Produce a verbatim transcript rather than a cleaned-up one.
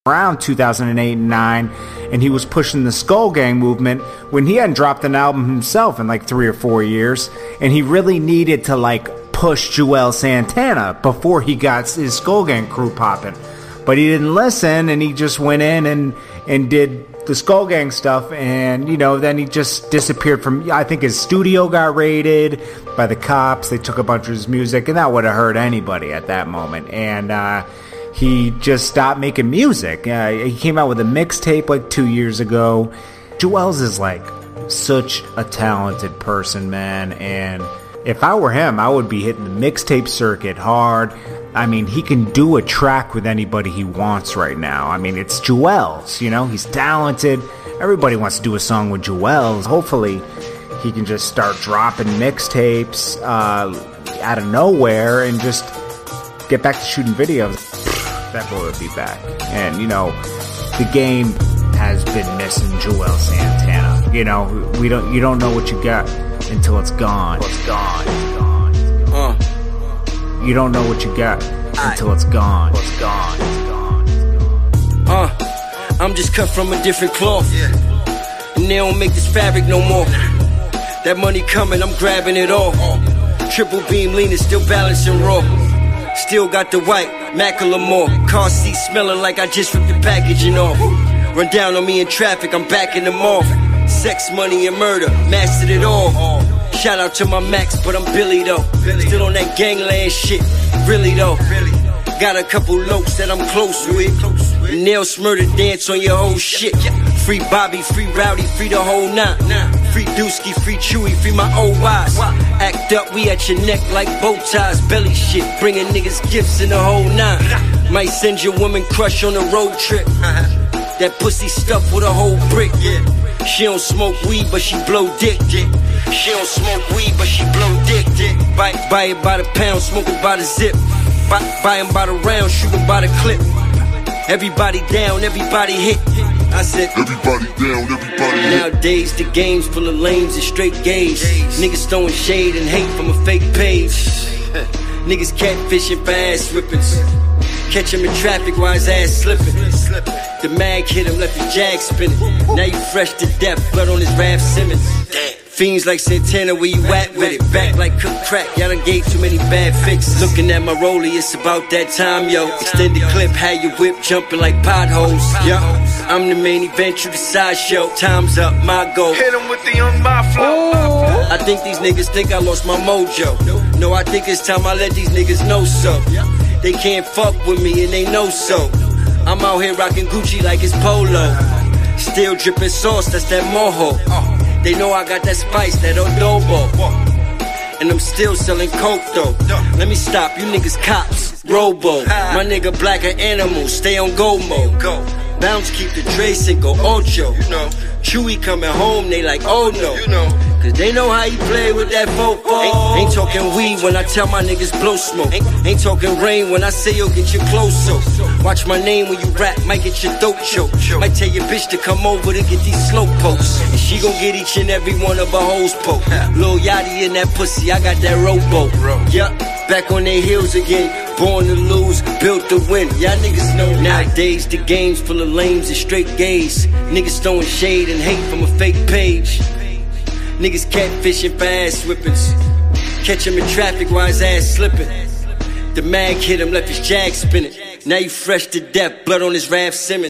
around two thousand eight and nine, and he was pushing the Skull Gang movement when he hadn't dropped an album himself in like three or four years, and he really needed to like push Juelz Santana before he got his Skull Gang crew popping. But he didn't listen, and he just went in and and did the Skull Gang stuff, and you know, then he just disappeared from. I think his studio got raided by the cops. They took a bunch of his music, and that would have hurt anybody at that moment. And uh, he just stopped making music. Uh, he came out with a mixtape like two years ago. Juelz is like such a talented person, man. And if I were him, I would be hitting the mixtape circuit hard. I mean, he can do a track with anybody he wants right now. I mean, it's Juelz, you know? He's talented. Everybody wants to do a song with Juelz. Hopefully, he can just start dropping mixtapes uh, out of nowhere and just get back to shooting videos. That boy would be back. And, you know, the game has been missing Juelz Santana. You know, we don't. You don't know what you got until it's gone. It's gone. It's gone. It's gone. Uh. You don't know what you got until it's gone. It's gone. It's gone. It's gone. Uh, I'm just cut from a different cloth. And they don't make this fabric no more. That money coming, I'm grabbing it all. Triple beam leaning, still balancing raw. Still got the white Macklemore. Car seat smelling like I just ripped the packaging off. Run down on me in traffic, I'm backing them off. Sex, money, and murder, mastered it all. Shout out to my Max, but I'm Billy though. Still on that gangland shit, really though. Got a couple lokes that I'm close with. Nail smurder dance on your whole shit. Free Bobby, free Rowdy, free the whole nine. Free Dusky, free Chewy, free my old eyes. Act up, we at your neck like bow ties. Belly shit, bringing niggas gifts in the whole nine. Might send your woman crush on a road trip. That pussy stuffed with a whole brick. She don't smoke weed, but she blow dick. She don't smoke weed, but she blow dick. Buy, buy it by the pound, smoke it by the zip. Buy, buy him by the round, shoot him by the clip. Everybody down, everybody hit. I said, everybody down, everybody hit. Nowadays, the game's full of lames and straight gays. Niggas throwing shade and hate from a fake page. Niggas catfishing for ass whippings. Catch him in traffic while his ass slipping. The mag hit him, left his jag spinning. Now you fresh to death, blood on his Raph Simmons. Fiends like Santana, where you at with it? Back like cooked crack, y'all done gave too many bad fixes. Looking at my rollie, it's about that time, yo. Extended clip, had your whip jumping like potholes. Yo, I'm the main event, you the sideshow. Time's up, my goal. Hit him with the young flow. I think these niggas think I lost my mojo. No, I think it's time I let these niggas know so. They can't fuck with me and they know so. I'm out here rocking Gucci like it's polo. Still dripping sauce, that's that mojo. They know I got that spice, that adobo. And I'm still selling coke though. Let me stop, you niggas cops, robo. My nigga black an animal, stay on go mode. Bounce keep the Dre single, Ocho. Chewy coming home, they like, oh no. Cause they know how you play with that fofo. Ain't, ain't talking weed when I tell my niggas blow smoke. Ain't, ain't talking rain when I say yo get your clothes soaked. Watch my name when you rap, might get your throat choked. Might tell your bitch to come over to get these slow pokes. And she gon' get each and every one of her hoes poked. Lil Yachty in that pussy, I got that rowboat. Yup, back on their heels again. Born to lose, built to win. Y'all niggas know nowadays the game's full of lames and straight gays. Niggas throwing shade and hate from a fake page. Niggas catfishing for ass whippings. Catch him in traffic while his ass slipping. The mag hit him, left his jag spinning. Now you fresh to death, blood on his Raph Simmons.